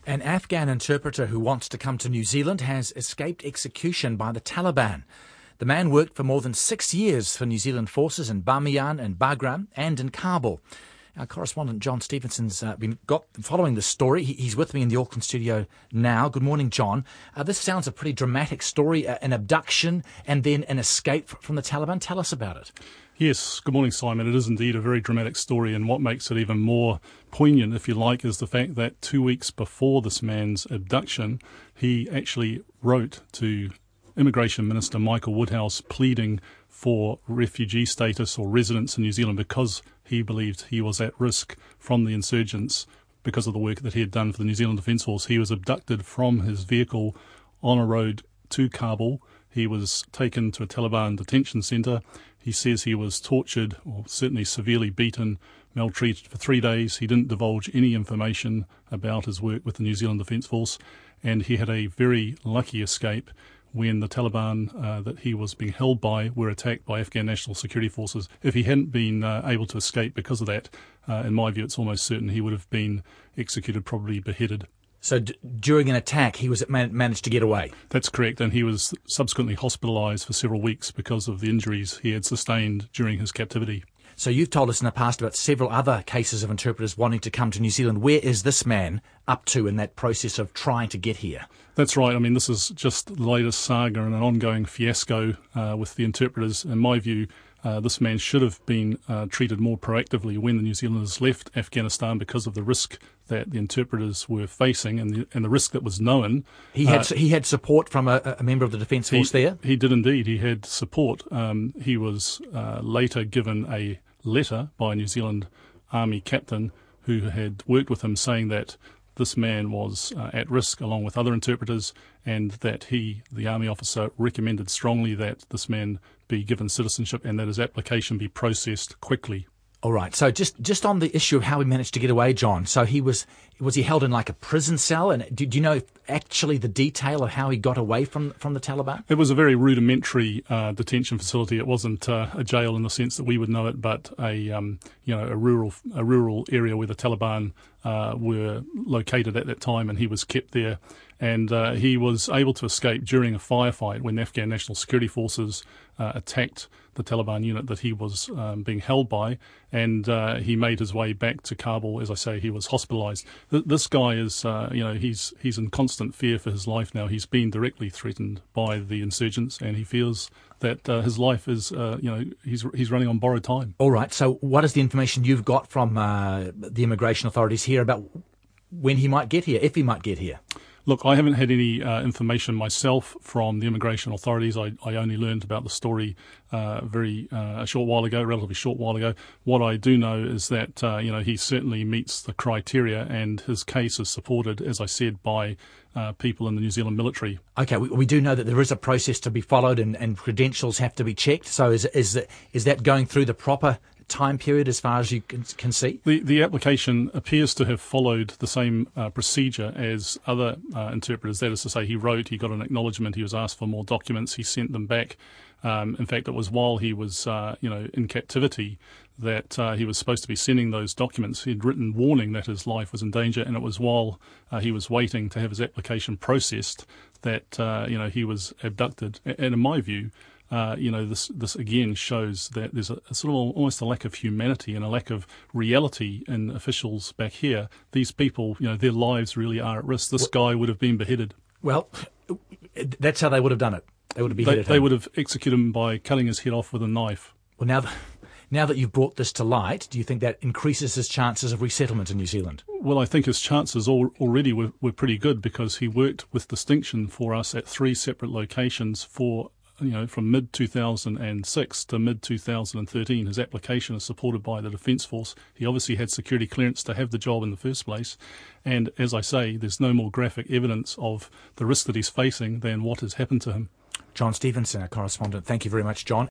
An Afghan interpreter who wants to come to New Zealand has escaped execution by the Taliban. The man worked for more than 6 years for New Zealand forces in Bamiyan and Bagram and in Kabul. Our correspondent John Stevenson's been following this story. He's with me in the Auckland studio now. Good morning, John. This sounds a pretty dramatic story, an abduction and then an escape from the Taliban. Tell us about it. Yes, good morning, Simon. It is indeed a very dramatic story, and what makes it even more poignant, if you like, is the fact that 2 weeks before this man's abduction, he actually wrote to Immigration Minister Michael Woodhouse pleading for refugee status or residence in New Zealand because he believed he was at risk from the insurgents because of the work that he had done for the New Zealand Defence Force. He was abducted from his vehicle on a road to Kabul. He was taken to a Taliban detention centre. He says he was tortured, or certainly severely beaten, maltreated for 3 days. He didn't divulge any information about his work with the New Zealand Defence Force, and he had a very lucky escape when the Taliban that he was being held by were attacked by Afghan National Security Forces. If he hadn't been able to escape because of that, in my view, it's almost certain he would have been executed, probably beheaded. So during an attack, he managed to get away? That's correct, and he was subsequently hospitalised for several weeks because of the injuries he had sustained during his captivity. So you've told us in the past about several other cases of interpreters wanting to come to New Zealand. Where is this man up to in that process of trying to get here? That's right. I mean, this is just the latest saga and an ongoing fiasco with the interpreters. In my view, this man should have been treated more proactively when the New Zealanders left Afghanistan because of the risk that the interpreters were facing and the risk that was known. He had support from a member of the Defence Force there? He did indeed. He had support. He was later given a letter by a New Zealand Army captain who had worked with him saying that this man was at risk along with other interpreters, and that the Army officer, recommended strongly that this man be given citizenship and that his application be processed quickly. All right. So just on the issue of how he managed to get away, John. So was he held in like a prison cell? And do you know actually the detail of how he got away from the Taliban? It was a very rudimentary detention facility. It wasn't a jail in the sense that we would know it, but a rural area where the Taliban were located at that time, and he was kept there. And he was able to escape during a firefight when the Afghan National Security Forces attacked the Taliban unit that he was being held by, and he made his way back to Kabul. As I say, he was hospitalised. This guy is, he's in constant fear for his life now. He's been directly threatened by the insurgents, and he feels that his life is, he's running on borrowed time. All right. So what is the information you've got from the immigration authorities here about when he might get here, if he might get here? Look, I haven't had any information myself from the immigration authorities. I only learned about the story a relatively short while ago. What I do know is that he certainly meets the criteria, and his case is supported, as I said, by people in the New Zealand military. Okay, we do know that there is a process to be followed, and credentials have to be checked. So is that going through the proper time period as far as you can see? The application appears to have followed the same procedure as other interpreters. That is to say, he got an acknowledgement, he was asked for more documents, he sent them back. In fact, it was while he was in captivity that he was supposed to be sending those documents. He'd written warning that his life was in danger, and it was while he was waiting to have his application processed that he was abducted. And in my view, this again shows that there's a sort of almost a lack of humanity and a lack of reality in officials back here. These people, their lives really are at risk. This guy would have been beheaded. Well, that's how they would have done it. They would have beheaded him. They would have executed him by cutting his head off with a knife. Well, now that you've brought this to light, do you think that increases his chances of resettlement in New Zealand? Well, I think his chances already were pretty good, because he worked with distinction for us at 3 separate locations for from mid-2006 to mid-2013. His application is supported by the Defence Force. He obviously had security clearance to have the job in the first place. And as I say, there's no more graphic evidence of the risk that he's facing than what has happened to him. John Stevenson, our correspondent. Thank you very much, John.